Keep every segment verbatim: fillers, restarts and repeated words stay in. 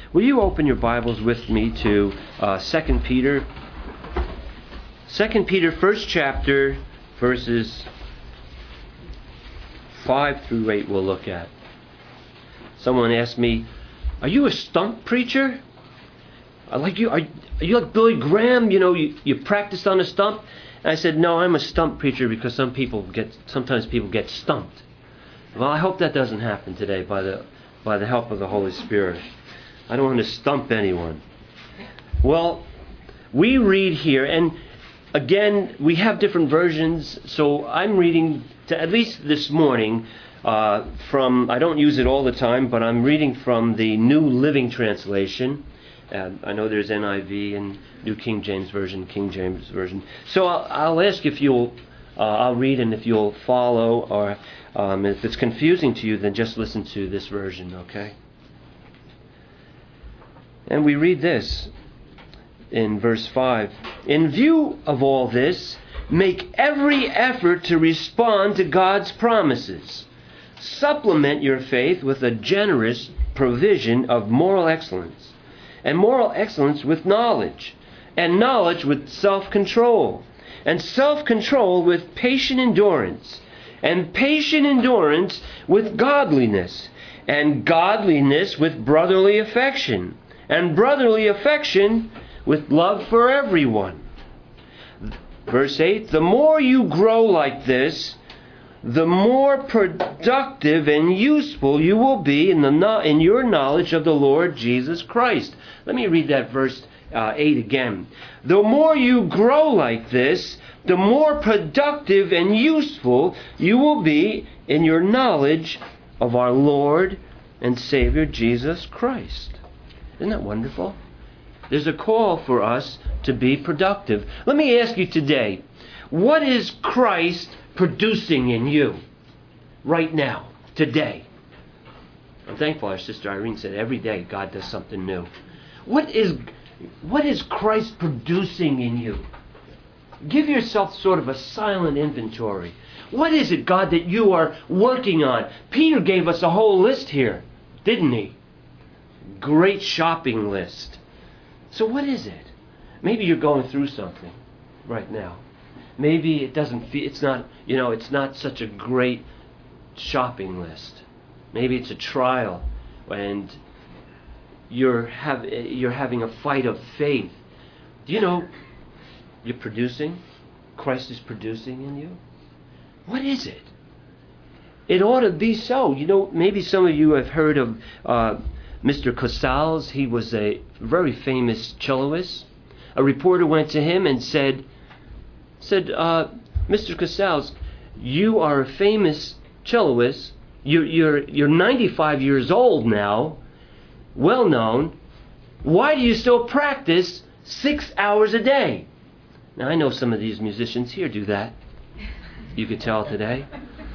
Will you open your Bibles with me to uh, Second Peter? Second Peter, first chapter, verses five through eight we'll look at. Someone asked me, are you a stump preacher? I like you. Are, are you like Billy Graham? You know, you, you practiced on a stump? And I said, no, I'm a stump preacher because some people get, sometimes people get stumped. Well, I hope that doesn't happen today by the by the help of the Holy Spirit. I don't want to stump anyone. Well, we read here, and again, we have different versions, so I'm reading, to, at least this morning, uh, from, I don't use it all the time, but I'm reading from the New Living Translation. Uh, I know there's N I V and New King James Version, King James Version. So I'll, I'll ask if you'll, uh, I'll read and if you'll follow, or um, if it's confusing to you, then just listen to this version, okay? And we read this in verse five. In view of all this, make every effort to respond to God's promises. Supplement your faith with a generous provision of moral excellence, and moral excellence with knowledge, and knowledge with self-control, and self-control with patient endurance, and patient endurance with godliness, and godliness with brotherly affection, and brotherly affection with love for everyone. Verse eight, the more you grow like this, the more productive and useful you will be in the no- in your knowledge of the Lord Jesus Christ. Let me read that verse uh, eight again. The more you grow like this, the more productive and useful you will be in your knowledge of our Lord and Savior Jesus Christ. Isn't that wonderful? There's a call for us to be productive. Let me ask you today, what is Christ producing in you right now, today? I'm thankful our sister Irene said every day God does something new. What is, what is Christ producing in you? Give yourself sort of a silent inventory. What is it, God, that you are working on? Peter gave us a whole list here, didn't he? Great shopping list. So what is it? Maybe you're going through something right now. Maybe it doesn't feel, it's not, you know, it's not such a great shopping list. Maybe it's a trial and you're have you're having a fight of faith. Do you know you're producing? Christ is producing in you? What is it? It ought to be so. You know, maybe some of you have heard of uh, Mister Casals. He was a very famous celloist. A reporter went to him and said, said, uh, Mister Casals, you are a famous celloist. You're, you're, you're ninety-five years old now, well known. Why do you still practice six hours a day? Now, I know some of these musicians here do that. You could tell today.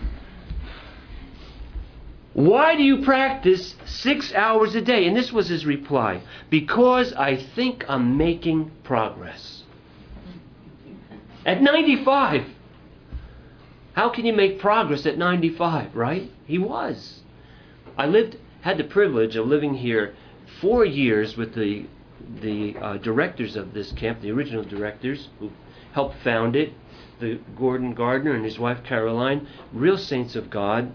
Why do you practice six hours a day? And this was his reply. Because I think I'm making progress. At ninety-five. How can you make progress at ninety-five, right? He was. I lived, had the privilege of living here four years with the the uh, directors of this camp, the original directors who helped found it, the Gordon Gardner and his wife Caroline, real saints of God.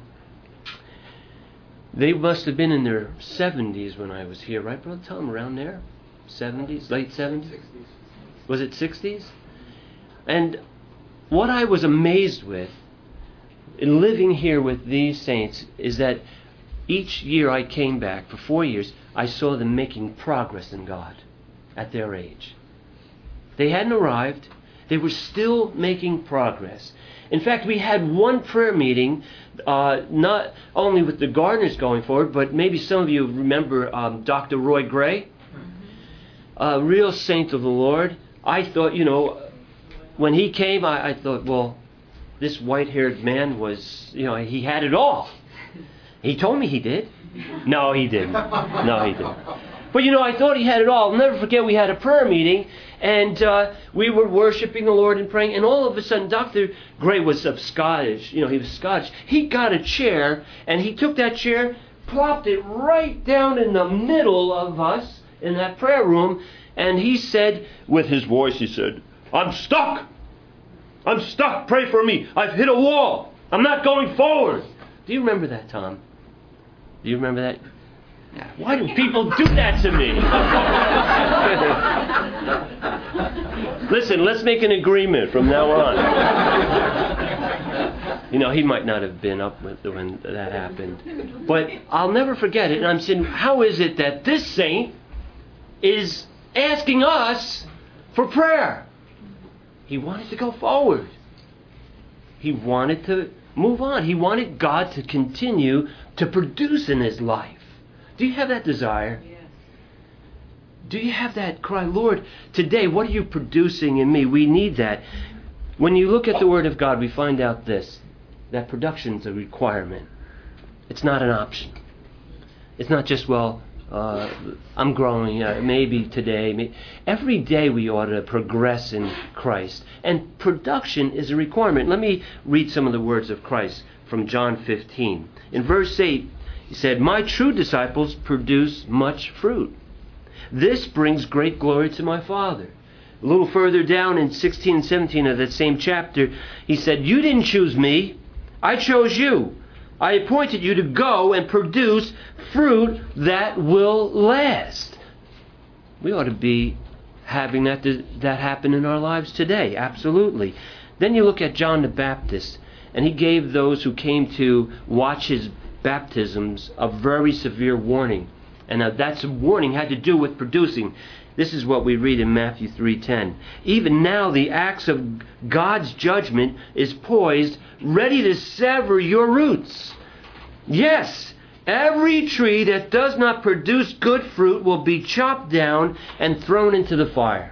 They must have been in their seventies when I was here, right, brother? Tell them around there. seventies, late seventies? sixties. Was it sixties? And what I was amazed with in living here with these saints is that each year I came back, for four years, I saw them making progress in God at their age. They hadn't arrived. They were still making progress. In fact, we had one prayer meeting, uh, not only with the Gardners going forward, but maybe some of you remember um, Doctor Roy Gray, a real saint of the Lord. I thought, you know, when he came, I, I thought, well, this white-haired man was, you know, he had it all. He told me he did. No, he didn't. No, he didn't. But, you know, I thought he had it all. I'll never forget, we had a prayer meeting, and uh, we were worshiping the Lord and praying, and all of a sudden, Doctor Gray was of Scottish. You know, he was Scottish. He got a chair, and he took that chair plopped it right down in the middle of us in that prayer room. And he said, with his voice, he said, I'm stuck. I'm stuck. Pray for me. I've hit a wall. I'm not going forward. Do you remember that, Tom? Do you remember that? Why do people do that to me? Listen, let's make an agreement from now on. You know, he might not have been up with when that happened. But I'll never forget it. And I'm saying, how is it that this saint is asking us for prayer? He wanted to go forward. He wanted to move on. He wanted God to continue to produce in his life. Do you have that desire? Yes. Do you have that cry, Lord, today, what are you producing in me? We need that. When you look at the Word of God, we find out this, that production is a requirement. It's not an option. It's not just, well, uh, I'm growing, uh, maybe today. Maybe. Every day we ought to progress in Christ. And production is a requirement. Let me read some of the words of Christ from John fifteen. In verse eight, he said, my true disciples produce much fruit. This brings great glory to my Father. A little further down in sixteen and seventeen of that same chapter, he said, you didn't choose me. I chose you. I appointed you to go and produce fruit that will last. We ought to be having that, that happen in our lives today. Absolutely. Then you look at John the Baptist, and he gave those who came to watch his baptisms a very severe warning. And now that's a warning had to do with producing. This is what we read in Matthew three ten. Even now the axe of God's judgment is poised, ready to sever your roots. Yes, every tree that does not produce good fruit will be chopped down and thrown into the fire.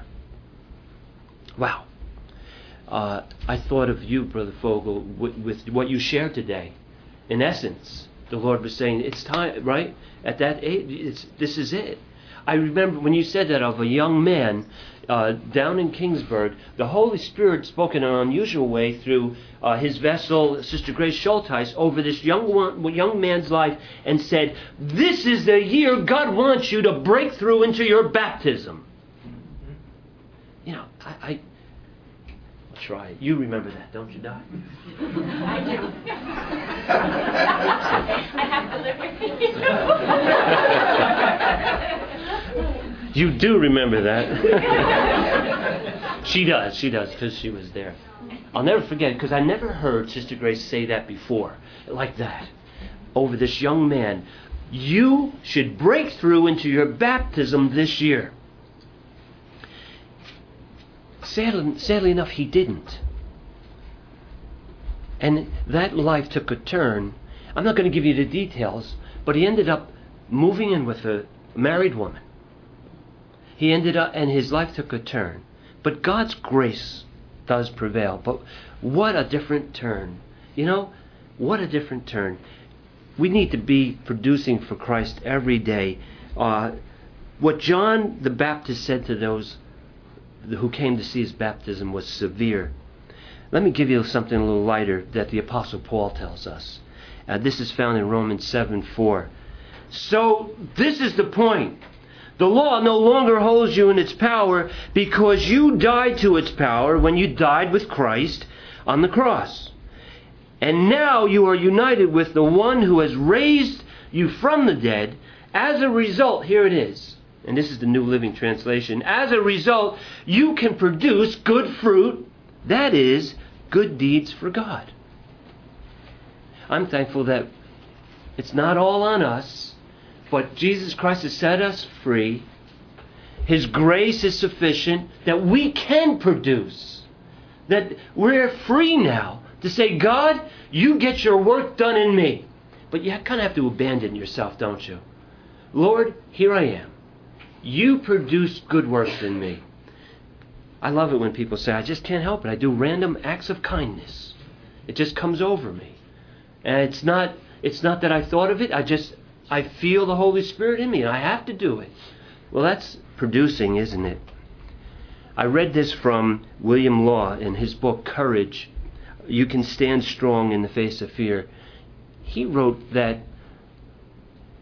Wow. Uh, I thought of you, Brother Fogel, with, with what you shared today. In essence, the Lord was saying, it's time, right? At that age, it's, this is it. I remember when you said that of a young man uh, down in Kingsburg, the Holy Spirit spoke in an unusual way through uh, his vessel, Sister Grace Schulteis, over this young one, young man's life and said, this is the year God wants you to break through into your baptism. You know, I... I try it. You remember that, don't you, Doc? I do. I have to live with you. You do remember that. She does, she does, because she was there. I'll never forget it, because I never heard Sister Grace say that before, like that, over this young man. You should break through into your baptism this year. Sadly, sadly enough, he didn't. And that life took a turn. I'm not going to give you the details, but he ended up moving in with a married woman. He ended up, and his life took a turn. But God's grace does prevail. But what a different turn. You know, what a different turn. We need to be producing for Christ every day. Uh, what John the Baptist said to those who came to see his baptism was severe. Let me give you something a little lighter that the Apostle Paul tells us. Uh, this is found in Romans seven four. So this is the point. The law no longer holds you in its power because you died to its power when you died with Christ on the cross. And now you are united with the one who has raised you from the dead. As a result, here it is. And this is the New Living Translation. As a result, you can produce good fruit, that is, good deeds for God. I'm thankful that it's not all on us, but Jesus Christ has set us free. His grace is sufficient that we can produce. That we're free now to say, God, you get your work done in me. But you kind of have to abandon yourself, don't you? Lord, here I am. You produce good works in me. I love it when people say, I just can't help it. I do random acts of kindness. It just comes over me. And it's not it's not that I thought of it. I just, I feel the Holy Spirit in me and I have to do it. Well, that's producing, isn't it? I read this from William Law in his book, Courage. You Can Stand Strong in the Face of Fear. He wrote that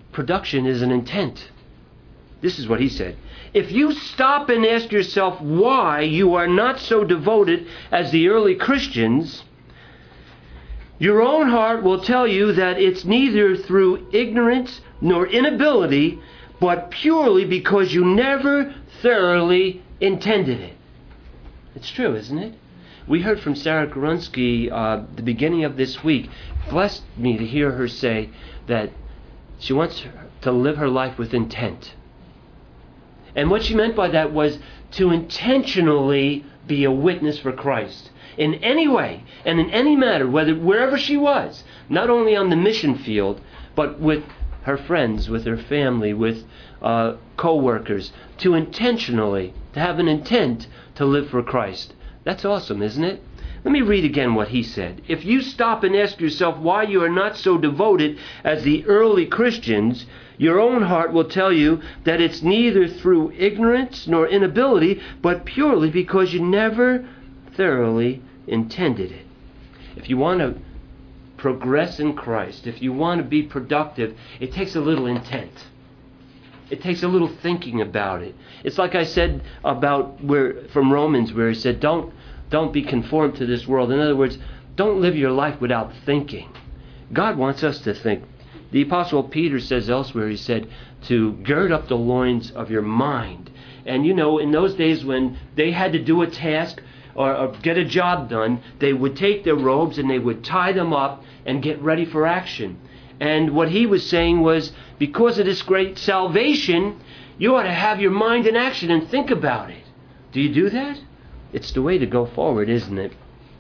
production is an intent. This is what he said. If you stop and ask yourself why you are not so devoted as the early Christians, your own heart will tell you that it's neither through ignorance nor inability, but purely because you never thoroughly intended it. It's true, isn't it? We heard from Sarah Grunsky uh, the beginning of this week. Blessed me to hear her say that she wants to live her life with intent. And what she meant by that was to intentionally be a witness for Christ in any way and in any matter, whether wherever she was, not only on the mission field, but with her friends, with her family, with uh, co-workers, to intentionally, to have an intent to live for Christ. That's awesome, isn't it? Let me read again what he said. If you stop and ask yourself why you are not so devoted as the early Christians, your own heart will tell you that it's neither through ignorance nor inability, but purely because you never thoroughly intended it. If you want to progress in Christ, if you want to be productive, it takes a little intent. It takes a little thinking about it. It's like I said about where from Romans, where he said, don't don't be conformed to this world. In other words, don't live your life without thinking. God wants us to think. The Apostle Peter says elsewhere, he said, to gird up the loins of your mind. And you know, in those days when they had to do a task or, or get a job done, they would take their robes and they would tie them up and get ready for action. And what he was saying was, because of this great salvation, you ought to have your mind in action and think about it. Do you do that? It's the way to go forward, isn't it?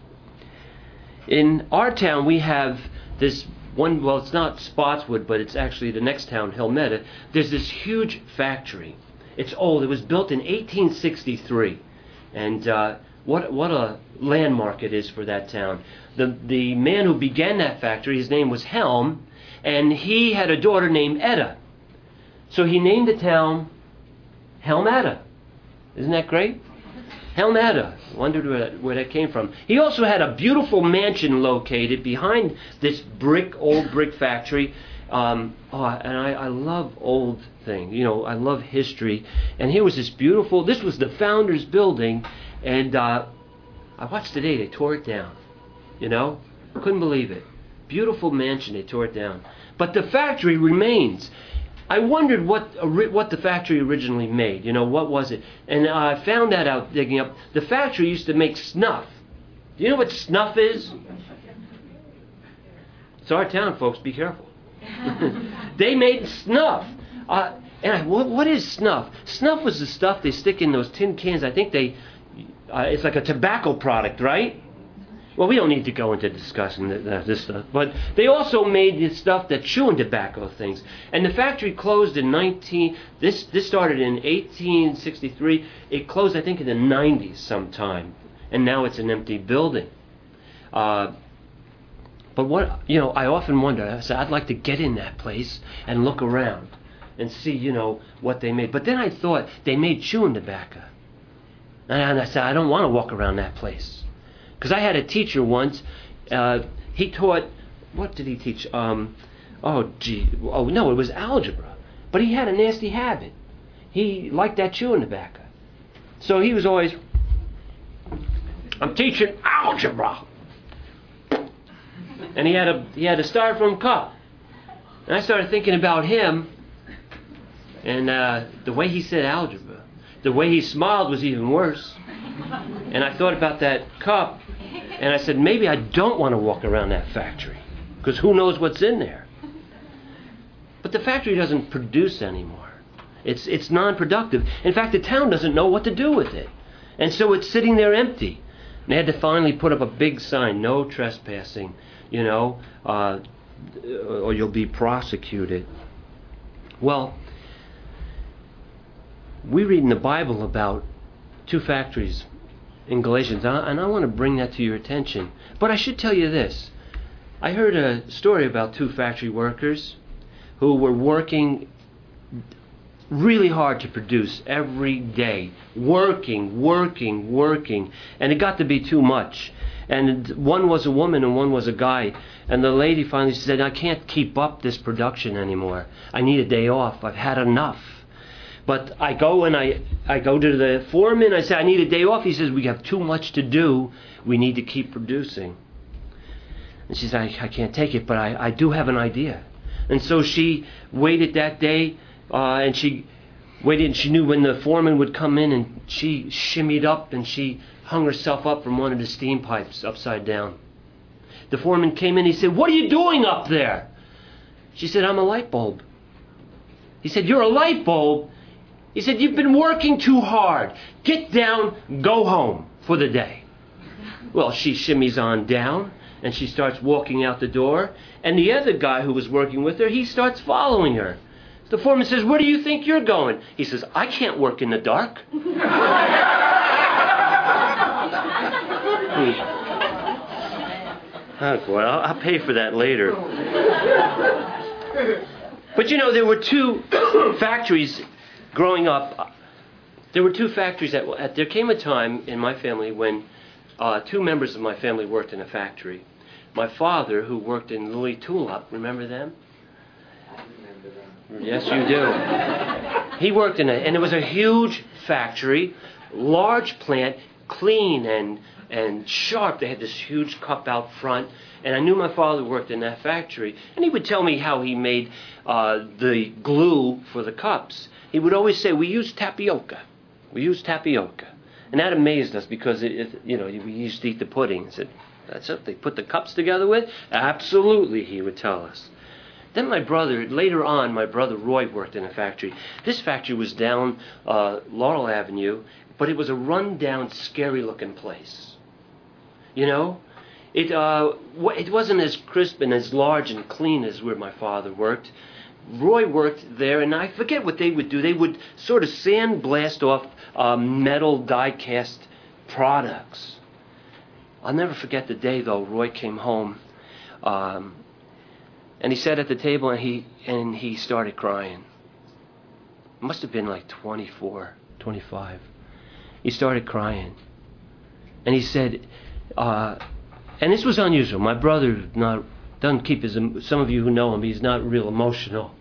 In our town, we have this one, well, it's not Spotswood, but it's actually the next town, Helmetta. There's this huge factory. It's old. It was built in eighteen sixty-three. And uh, what what a landmark it is for that town. The, the man who began that factory, his name was Helm, and he had a daughter named Etta. So he named the town Helmetta. Isn't that great? Helmetta. Wondered where that, where that came from. He also had a beautiful mansion located behind this brick, old brick factory. Um, oh, and I, I love old things. You know, I love history. And here was this beautiful, this was the founder's building. And uh, I watched today, they tore it down. You know? Couldn't believe it. Beautiful mansion, they tore it down. But the factory remains. I wondered what what the factory originally made. You know, what was it? And I found that out digging up. The factory used to make snuff. Do you know what snuff is? It's our town, folks. Be careful. They made snuff. Uh, and I, what, what is snuff? Snuff was the stuff they stick in those tin cans. I think they, uh, it's like a tobacco product, right? Well, we don't need to go into discussing this stuff. But they also made this stuff that chewing tobacco things. And the factory closed in nineteen... This this started in eighteen sixty-three. It closed, I think, in the nineties sometime. And now it's an empty building. Uh, but what, you know, I often wonder, I said, I'd like to get in that place and look around and see, you know, what they made. But then I thought they made chewing tobacco. And I said, I don't want to walk around that place. Because I had a teacher once, uh, he taught, what did he teach? Um, oh, gee, oh, no, it was algebra. But he had a nasty habit. He liked that chewing tobacco. So he was always, I'm teaching algebra. And he had a he had a styrofoam cup. And I started thinking about him, and uh, the way he said algebra. The way he smiled was even worse. And I thought about that cup, and I said, maybe I don't want to walk around that factory, because who knows what's in there. But the factory doesn't produce anymore. It's it's non-productive. In fact, the town doesn't know what to do with it. And so it's sitting there empty. And they had to finally put up a big sign, no trespassing, you know, uh, or you'll be prosecuted. Well, we read in the Bible about two factories in Galatians, and I want to bring that to your attention. But I should tell you this. I heard a story about two factory workers who were working really hard to produce every day, working, working, working, and it got to be too much. And one was a woman and one was a guy. And the lady finally said, I can't keep up this production anymore. I need a day off. I've had enough. But I go and I, I go to the foreman. I say, I need a day off. He says, we have too much to do. We need to keep producing. And she said, I, I can't take it, but I, I do have an idea. And so she waited that day, uh, and she waited, and she knew when the foreman would come in, and she shimmied up, and she hung herself up from one of the steam pipes upside down. The foreman came in, he said, what are you doing up there? She said, I'm a light bulb. He said, you're a light bulb? He said, you've been working too hard. Get down, go home for the day. Well, she shimmies on down, and she starts walking out the door, and the other guy who was working with her, he starts following her. The foreman says, where do you think you're going? He says, I can't work in the dark. Oh, boy, I'll, I'll pay for that later. But you know, there were two factories growing up. There were two factories that, at, there came a time in my family when uh, two members of my family worked in a factory. My father, who worked in Louis Tulip, remember them? I remember them. Yes, you do. He worked in a, and it was a huge factory, large plant, clean and and sharp. They had this huge cup out front, and I knew my father worked in that factory, and he would tell me how he made uh, the glue for the cups. He would always say, we use tapioca. We use tapioca. And that amazed us because, it, it, you know, we used to eat the pudding. I said, that's what they put the cups together with? Absolutely, he would tell us. Then my brother, later on, my brother Roy worked in a factory. This factory was down uh, Laurel Avenue, but it was a run-down, scary-looking place. You know, it uh, it wasn't as crisp and as large and clean as where my father worked. Roy worked there, and I forget what they would do. They would sort of sandblast off uh, metal die-cast products. I'll never forget the day, though. Roy came home, um, and he sat at the table, and he and he started crying. It must have been like twenty-four, twenty-five. He started crying, and he said, uh, and this was unusual. My brother not doesn't keep his. Some of you who know him, he's not real emotional.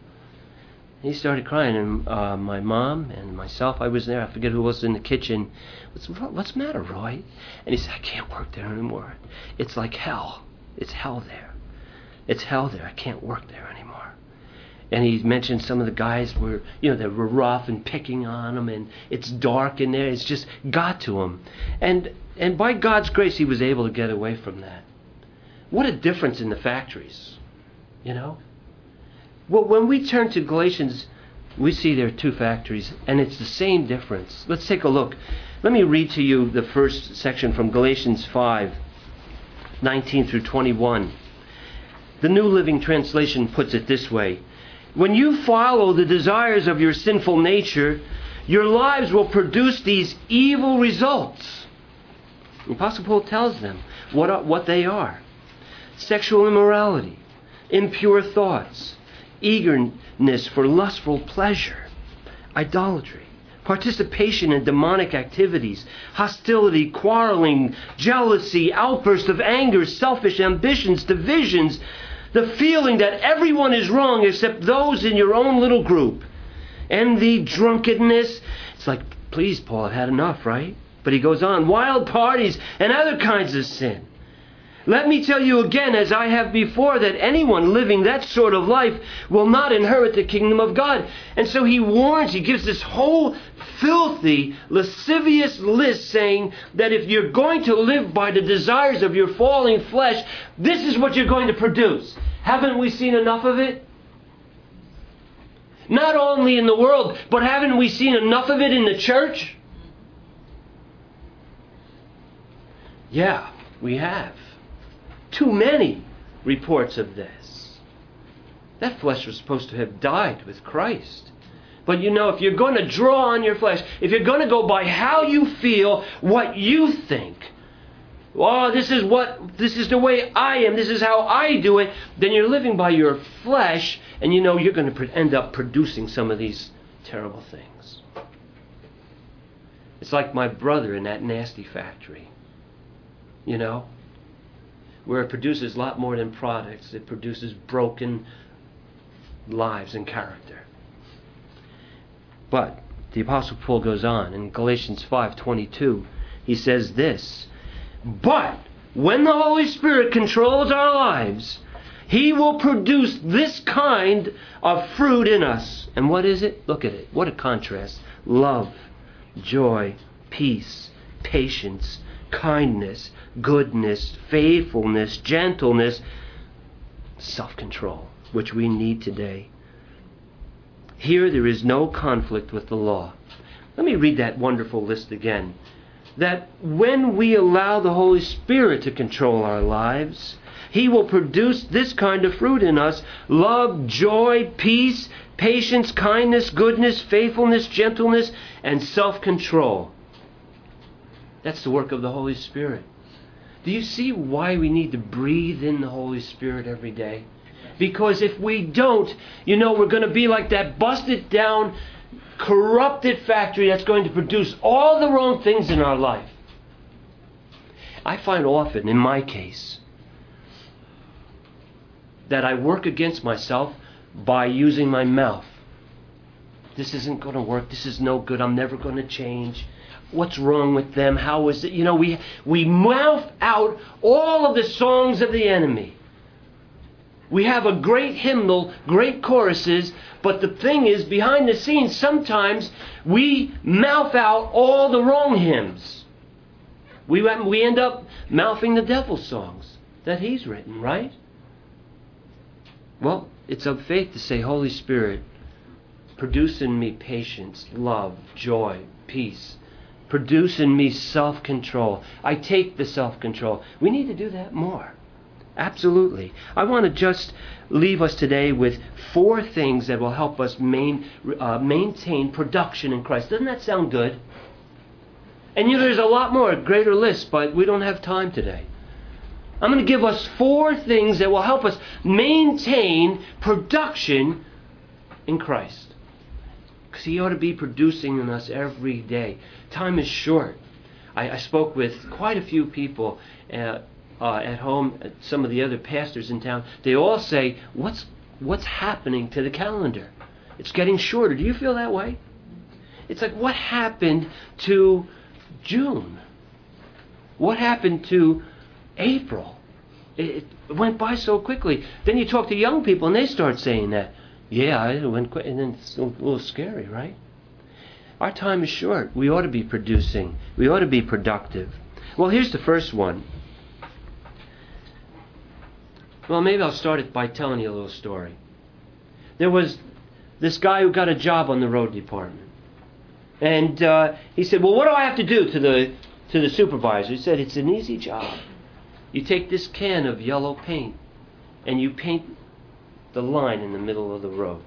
He started crying, and uh, my mom and myself, I was there. I forget who was in the kitchen. What's, what's the matter, Roy? And he said, I can't work there anymore. It's like hell. It's hell there. It's hell there. I can't work there anymore. And he mentioned some of the guys were, you know, they were rough and picking on him, and it's dark in there. It's just got to him. And and by God's grace, he was able to get away from that. What a difference in the factories, you know? Well, when we turn to Galatians, we see there are two factories, and it's the same difference. Let's take a look. Let me read to you the first section from Galatians five, nineteen through twenty-one. The New Living Translation puts it this way. When you follow the desires of your sinful nature, your lives will produce these evil results. The Apostle Paul tells them what, are, what they are. Sexual immorality, impure thoughts, eagerness for lustful pleasure, idolatry, participation in demonic activities, hostility, quarreling, jealousy, outbursts of anger, selfish ambitions, divisions, the feeling that everyone is wrong except those in your own little group, envy, drunkenness. It's like, please, Paul, I've had enough, right? But he goes on, wild parties and other kinds of sin. Let me tell you again, as I have before, that anyone living that sort of life will not inherit the kingdom of God. And so he warns, he gives this whole filthy, lascivious list saying that if you're going to live by the desires of your falling flesh, this is what you're going to produce. Haven't we seen enough of it? Not only in the world, but haven't we seen enough of it in the church? Yeah, we have. Too many reports of this. That flesh was supposed to have died with Christ. But you know, if you're going to draw on your flesh, if you're going to go by how you feel, what you think, oh, this is what, this is the way I am, this is how I do it, then you're living by your flesh, and you know you're going to end up producing some of these terrible things. It's like my brother in that nasty factory. You know? Where it produces a lot more than products. It produces broken lives and character. But the Apostle Paul goes on in Galatians five twenty-two. He says this, "But when the Holy Spirit controls our lives, He will produce this kind of fruit in us." And what is it? Look at it. What a contrast. Love, joy, peace, patience, kindness, goodness, faithfulness, gentleness, self-control, which we need today. Here there is no conflict with the law. Let me read that wonderful list again. That when we allow the Holy Spirit to control our lives, He will produce this kind of fruit in us: love, joy, peace, patience, kindness, goodness, faithfulness, gentleness, and self-control. That's the work of the Holy Spirit. Do you see why we need to breathe in the Holy Spirit every day? Because if we don't, you know, we're going to be like that busted down, corrupted factory that's going to produce all the wrong things in our life. I find often, in my case, that I work against myself by using my mouth. This isn't going to work. This is no good. I'm never going to change. What's wrong with them? How is it? You know, we we mouth out all of the songs of the enemy. We have a great hymnal, great choruses, but the thing is, behind the scenes, sometimes we mouth out all the wrong hymns. We we end up mouthing the devil's songs that he's written, right? Well, it's of faith to say, Holy Spirit, produce in me patience, love, joy, peace. Produce in me self-control. I take the self-control. We need to do that more. Absolutely. I want to just leave us today with four things that will help us main, uh, maintain production in Christ. Doesn't that sound good? And you know, there's a lot more, a greater list, but we don't have time today. I'm going to give us four things that will help us maintain production in Christ. Because He ought to be producing in us every day. Time is short. I, I spoke with quite a few people uh, uh, at home, some of the other pastors in town. They all say, what's what's happening to the calendar? It's getting shorter. Do you feel that way? It's like, what happened to June? What happened to April? It, it went by so quickly. Then you talk to young people and they start saying that. Yeah, it went quick, and then it's a little scary, right? Our time is short. We ought to be producing. We ought to be productive. Well, here's the first one. Well, maybe I'll start it by telling you a little story. There was this guy who got a job on the road department. And uh, he said, well, what do I have to do to the to the supervisor? He said, it's an easy job. You take this can of yellow paint and you paint the line in the middle of the road.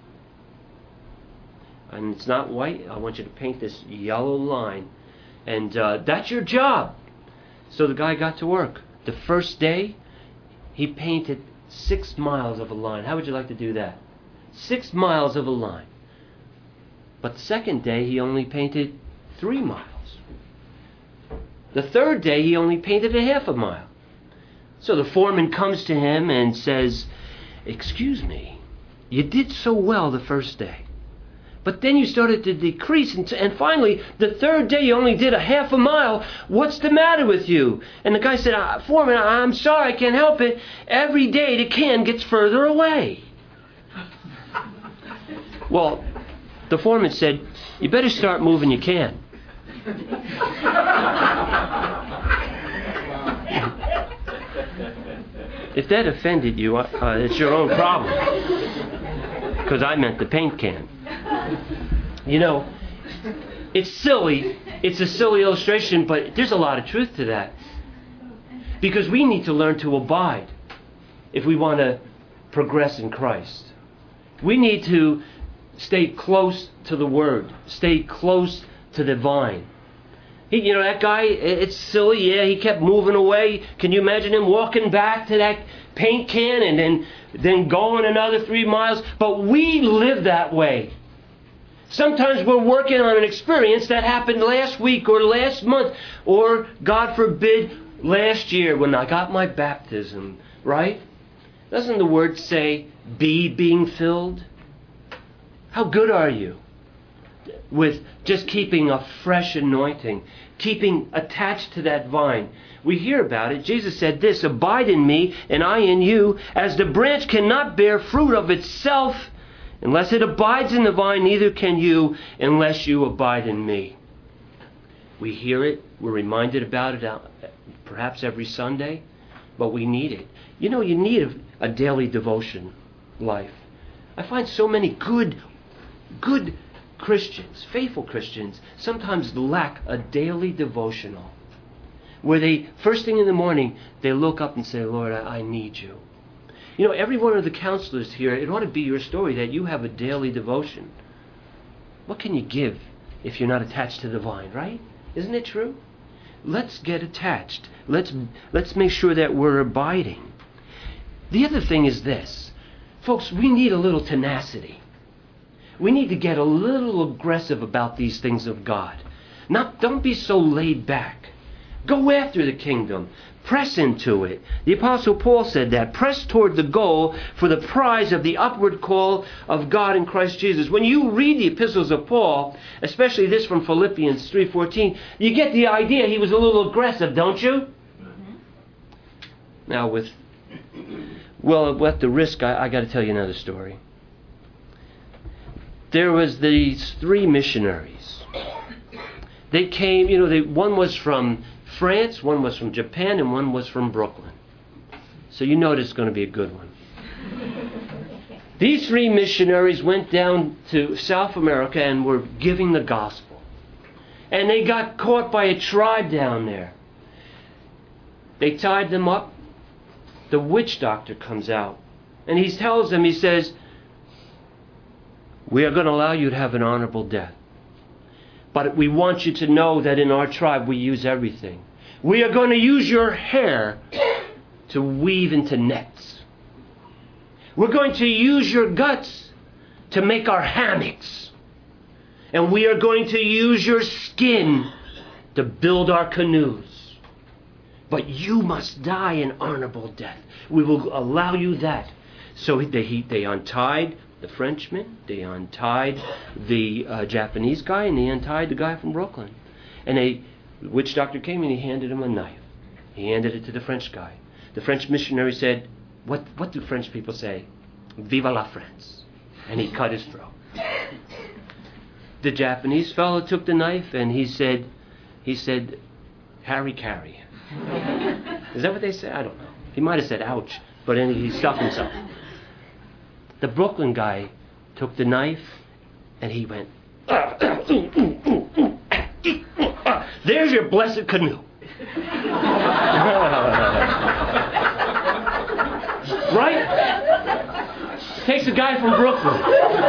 And it's not white. I want you to paint this yellow line. And uh, that's your job. So the guy got to work. The first day, he painted six miles of a line. How would you like to do that? Six miles of a line. But the second day, he only painted three miles. The third day, he only painted a half a mile. So the foreman comes to him and says, excuse me, you did so well the first day. But then you started to decrease, and, and finally, the third day you only did a half a mile. What's the matter with you? And the guy said, uh, Foreman, I'm sorry, I can't help it. Every day the can gets further away. Well, the foreman said, you better start moving your can. If that offended you, uh, it's your own problem. Because I meant the paint can. You know, it's silly. It's a silly illustration, but there's a lot of truth to that. Because we need to learn to abide if we want to progress in Christ. We need to stay close to the Word. Stay close to the vine. He, you know, that guy, it's silly, yeah, he kept moving away. Can you imagine him walking back to that paint can and then, then going another three miles? But we live that way. Sometimes we're working on an experience that happened last week or last month or, God forbid, last year when I got my baptism, right? Doesn't the word say, be being filled? How good are you with just keeping a fresh anointing, keeping attached to that vine? We hear about it. Jesus said this, abide in me and I in you, as the branch cannot bear fruit of itself unless it abides in the vine, neither can you unless you abide in me. We hear it. We're reminded about it perhaps every Sunday, but we need it. You know, you need a, a daily devotion life. I find so many good, good Christians, faithful Christians, sometimes lack a daily devotional where they, first thing in the morning, they look up and say, Lord, I, I need you. You know, every one of the counselors here, it ought to be your story that you have a daily devotion. What can you give if you're not attached to the vine, right? Isn't it true? Let's get attached. Let's let's make sure that we're abiding. The other thing is this. Folks, we need a little tenacity. We need to get a little aggressive about these things of God. Not, don't be so laid back. Go after the kingdom. Press into it. The Apostle Paul said that. Press toward the goal for the prize of the upward call of God in Christ Jesus. When you read the epistles of Paul, especially this from Philippians three fourteen, you get the idea he was a little aggressive, don't you? Mm-hmm. Now with, well, at the risk, I, I got to tell you another story. There was these three missionaries. They came, you know, they, one was from France, one was from Japan, and one was from Brooklyn. So you know it's going to be a good one. These three missionaries went down to South America and were giving the gospel. And they got caught by a tribe down there. They tied them up. The witch doctor comes out. And he tells them, he says, we are going to allow you to have an honorable death. But we want you to know that in our tribe we use everything. We are going to use your hair to weave into nets. We're going to use your guts to make our hammocks. And we are going to use your skin to build our canoes. But you must die an honorable death. We will allow you that. So they, they untied the Frenchman, they untied the uh, Japanese guy, and they untied the guy from Brooklyn. And they, the witch doctor came and he handed him a knife. He handed it to the French guy. The French missionary said, what, what do French people say? Vive la France. And he cut his throat. The Japanese fellow took the knife and he said, he said, Harry carry. Is that what they say? I don't know. He might have said ouch, but then he stuck himself. The Brooklyn guy took the knife and he went, there's your blessed canoe. Right? Takes a guy from Brooklyn.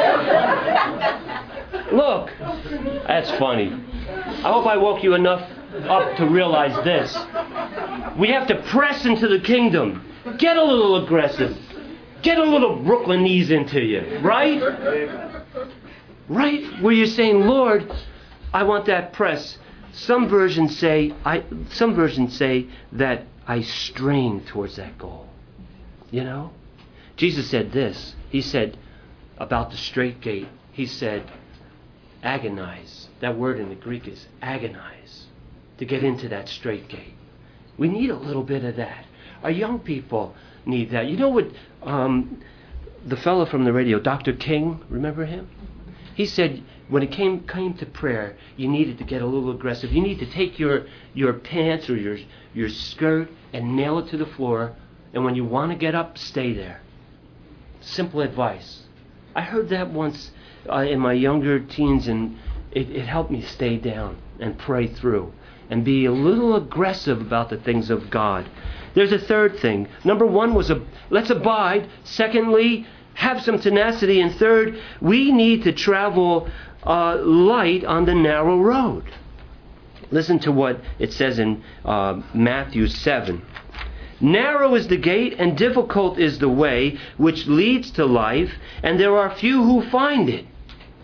Look, that's funny. I hope I woke you enough up to realize this. We have to press into the kingdom. Get a little aggressive. Get a little Brooklynese into you, right? Right? Where you're saying, Lord, I want that press. Some versions say, I. Some versions say that I strain towards that goal. You know? Jesus said this. He said about the straight gate, he said, agonize. That word in the Greek is agonize. To get into that straight gate. We need a little bit of that. Our young people need that. You know what um, the fellow from the radio, Doctor King, remember him? He said when it came came to prayer, you needed to get a little aggressive. You need to take your, your pants or your, your skirt and nail it to the floor. And when you want to get up, stay there. Simple advice. I heard that once uh, in my younger teens, and it, it helped me stay down and pray through and be a little aggressive about the things of God. There's a third thing. Number one was a let's abide. Secondly, have some tenacity. And third, we need to travel uh, light on the narrow road. Listen to what it says in uh, Matthew seven. Narrow is the gate and difficult is the way which leads to life, and there are few who find it.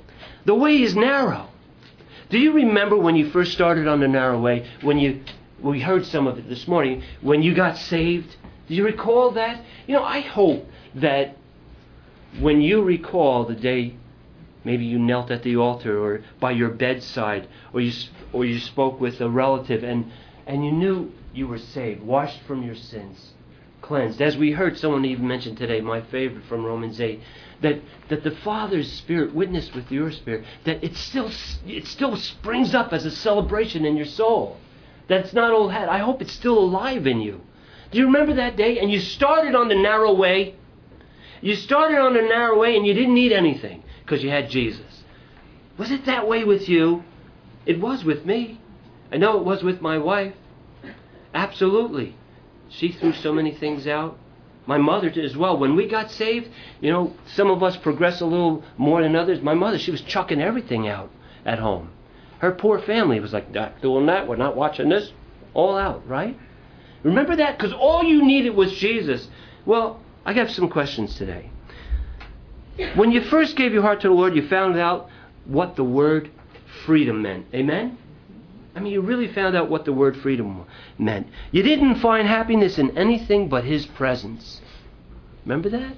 The way is narrow. Do you remember when you first started on the narrow way? When you, we heard some of it this morning, when you got saved? Do you recall that? You know, I hope that when you recall the day maybe you knelt at the altar or by your bedside, or you or you spoke with a relative and, and you knew you were saved, washed from your sins, cleansed. As we heard someone even mention today, my favorite from Romans eight, that, that the Father's Spirit witnessed with your spirit, that it still it still springs up as a celebration in your soul. That's not old hat. I hope it's still alive in you. Do you remember that day? And you started on the narrow way. You started on the narrow way and you didn't need anything because you had Jesus. Was it that way with you? It was with me. I know it was with my wife. Absolutely. She threw so many things out. My mother did as well. When we got saved, you know, some of us progressed a little more than others. My mother, she was chucking everything out at home. Her poor family was like, not doing that, we're not watching this. All out, right? Remember that? Because all you needed was Jesus. Well, I have some questions today. When you first gave your heart to the Lord, you found out what the word freedom meant. Amen? I mean, you really found out what the word freedom meant. You didn't find happiness in anything but His presence. Remember that?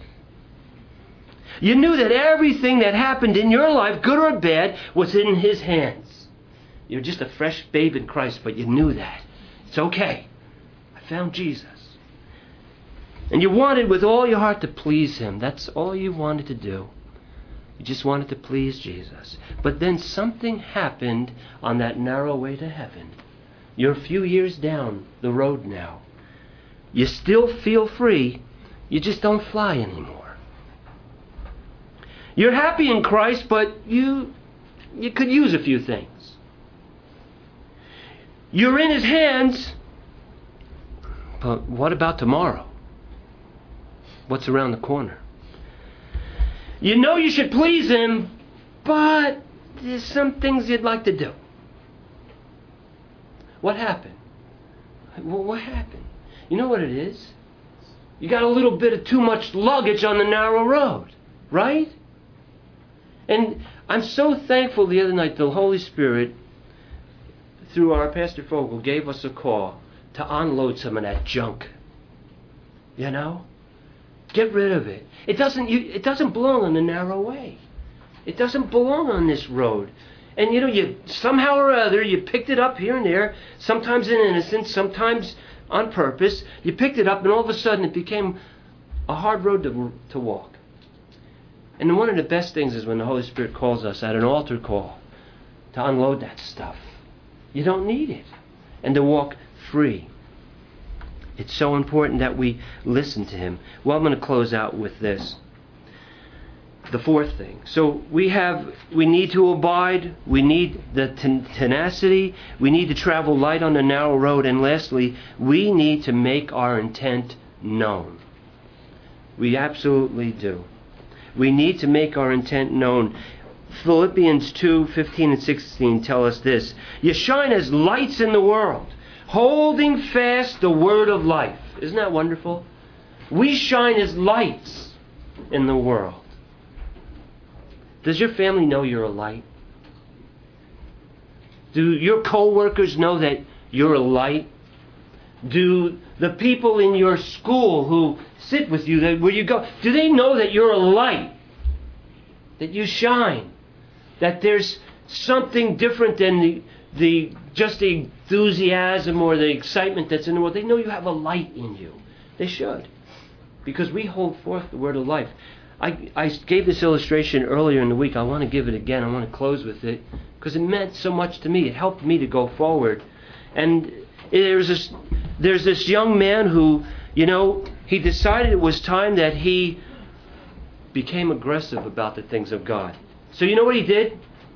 You knew that everything that happened in your life, good or bad, was in His hands. You were just a fresh babe in Christ, but you knew that. It's okay. I found Jesus. And you wanted with all your heart to please Him. That's all you wanted to do. You just wanted to please Jesus. But then something happened on that narrow way to heaven. You're a few years down the road now. You still feel free. You just don't fly anymore. You're happy in Christ, but you, you could use a few things. You're in His hands, but what about tomorrow? What's around the corner? You know you should please Him, but there's some things you'd like to do. What happened? Well, what happened? You know what it is? You got a little bit of too much luggage on the narrow road, right? And I'm so thankful the other night the Holy Spirit, through our Pastor Fogel, gave us a call to unload some of that junk. You know? Get rid of it. It doesn't you, it doesn't belong on the narrow way. It doesn't belong on this road. And you know, you somehow or other, you picked it up here and there, sometimes in innocence, sometimes on purpose. You picked it up and all of a sudden it became a hard road to, to walk. And one of the best things is when the Holy Spirit calls us at an altar call to unload that stuff. You don't need it. And to walk free. It's so important that we listen to Him. Well, I'm going to close out with this. The fourth thing. So we have, we need to abide. We need the ten- tenacity. We need to travel light on the narrow road. And lastly, we need to make our intent known. We absolutely do. We need to make our intent known. Philippians two fifteen and sixteen tell us this. You shine as lights in the world, holding fast the word of life. Isn't that wonderful? We shine as lights in the world. Does your family know you're a light? Do your co-workers know that you're a light? Do the people in your school who sit with you, that where you go, do they know that you're a light? That you shine? That there's something different than the, the just the enthusiasm or the excitement that's in the world? They know you have a light in you. They should. Because we hold forth the word of life. I, I gave this illustration earlier in the week. I want to give it again. I want to close with it because it meant so much to me. It helped me to go forward. And there's this, there's this young man who, you know, he decided it was time that he became aggressive about the things of God. So you know what he did?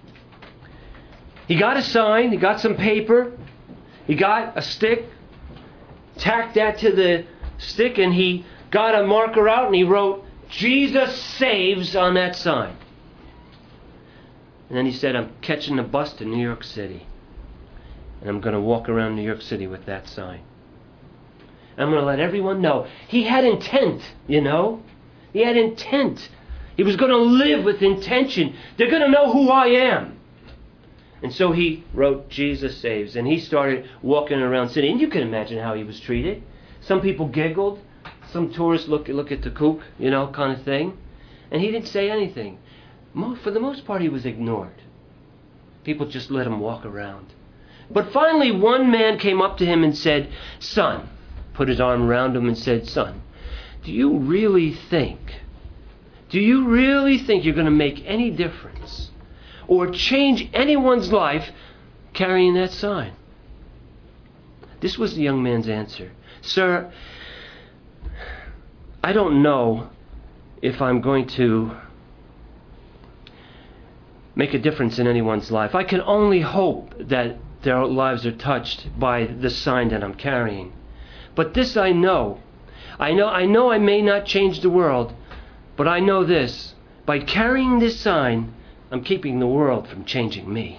He got a sign. He got some paper. He got a stick. Tacked that to the stick, and he got a marker out, and he wrote, Jesus saves on that sign. And then he said, I'm catching a bus to New York City. And I'm going to walk around New York City with that sign. And I'm going to let everyone know. He had intent, you know. He had intent. He was going to live with intention. They're going to know who I am. And so he wrote Jesus Saves, and he started walking around Sydney. And you can imagine how he was treated. Some people giggled. Some tourists look, look at the kook, you know, kind of thing. And he didn't say anything. For the most part, he was ignored. People just let him walk around. But finally, one man came up to him and said, "Son," put his arm around him and said, "Son, do you really think, do you really think you're going to make any difference or change anyone's life carrying that sign?" This was the young man's answer. "Sir, I don't know if I'm going to make a difference in anyone's life. I can only hope that their lives are touched by the sign that I'm carrying. But this I know. I know I know I may not change the world, but I know this. By carrying this sign, I'm keeping the world from changing me."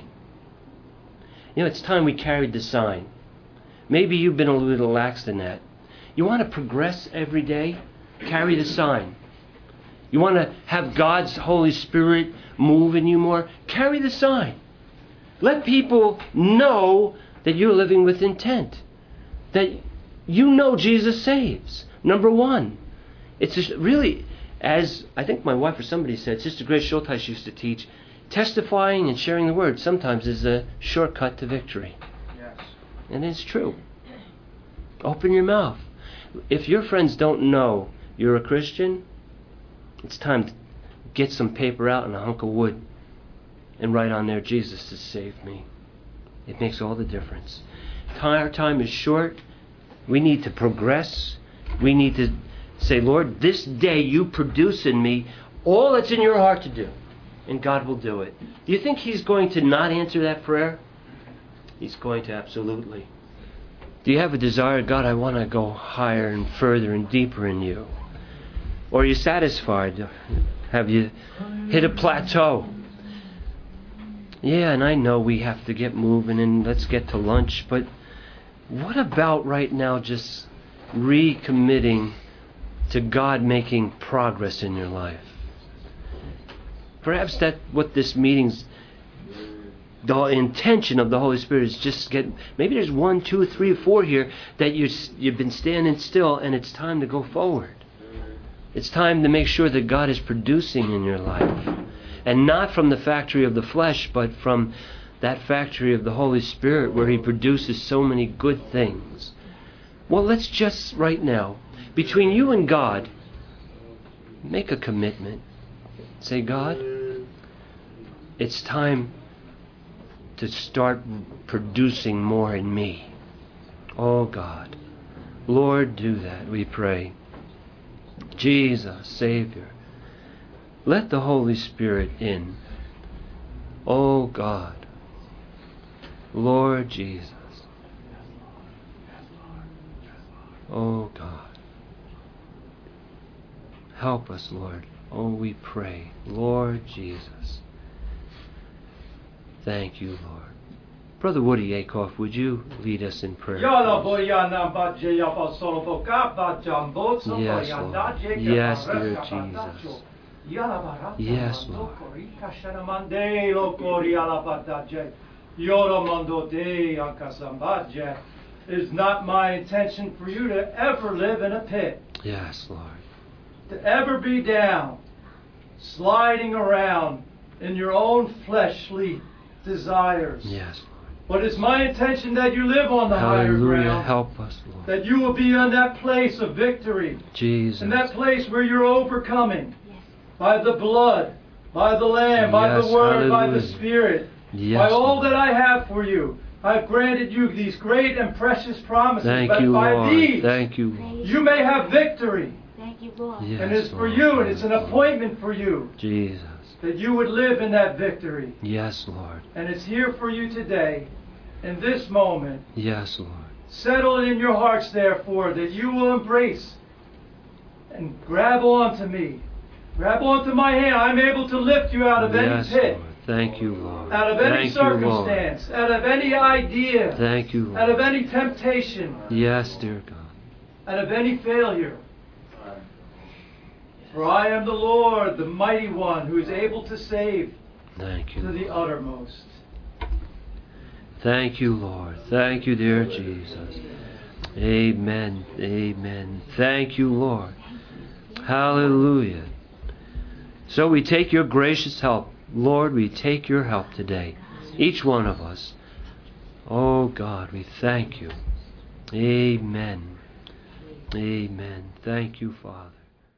You know, it's time we carried the sign. Maybe you've been a little lax in that. You want to progress every day? Carry the sign. You want to have God's Holy Spirit move in you more? Carry the sign. Let people know that you're living with intent. That you know Jesus saves. Number one. It's just really, as I think my wife or somebody said, Sister Grace Schulteis used to teach, testifying and sharing the word sometimes is a shortcut to victory. Yes. And it's true. Open your mouth. If your friends don't know you're a Christian, it's time to get some paper out and a hunk of wood and write on there, "Jesus has saved me." It makes all the difference. Our time is short. We need to progress. We need to say, "Lord, this day you produce in me all that's in your heart to do." And God will do it. Do you think He's going to not answer that prayer? He's going to, absolutely. Do you have a desire, "God, I want to go higher and further and deeper in you"? Or are you satisfied? Have you hit a plateau? Yeah, and I know we have to get moving and let's get to lunch, but what about right now just recommitting to God making progress in your life? Perhaps that's what this meeting's, the intention of the Holy Spirit is just get, maybe there's one, two, three, four here that you, you've been standing still and it's time to go forward. It's time to make sure that God is producing in your life. And not from the factory of the flesh, but from that factory of the Holy Spirit where He produces so many good things. Well, let's just right now, between you and God, make a commitment. Say, "God, it's time to start producing more in me." Oh God, Lord, do that, we pray. Jesus, Savior, let the Holy Spirit in. Oh God, Lord Jesus. Oh God, help us, Lord. Oh, we pray. Lord Jesus. Thank you, Lord. Brother Woody Akoff, would you lead us in prayer? Yes, Lord. Yes, dear Jesus. Yes, Lord. It is not my intention for you to ever live in a pit. Yes, Lord. To ever be down, sliding around in your own fleshly desires. Yes, Lord. But it's my intention that you live on the Hallelujah. higher ground. Help us, Lord. That you will be in that place of victory. Jesus. In that place where you're overcoming. Yes. By the blood, by the Lamb, by yes, the Word, hallelujah. by the Spirit. Yes, by all Lord. that I have for you. I've granted you these great and precious promises. Thank but you, by Lord. these, Thank you, Lord. you may have victory. Thank you, Lord. Yes, and it's for Lord. you, and it's an appointment for you. Jesus. That you would live in that victory. Yes, Lord. And it's here for you today, in this moment. Yes, Lord. Settle it in your hearts, therefore, that you will embrace and grab onto me. Grab onto my hand. I'm able to lift you out of yes, any pit. Lord. Thank you, Lord. Out of any Thank circumstance. You, out of any idea. Thank you, Lord. Out of any temptation. Yes, dear God. Out of any failure. For I am the Lord, the mighty one, who is able to save Thank you. to the uttermost. Thank you, Lord. Thank you, dear Jesus. Amen. Amen. Thank you, Lord. Hallelujah. So we take your gracious help. Lord, we take your help today. Each one of us. Oh God, we thank you. Amen. Amen. Thank you, Father.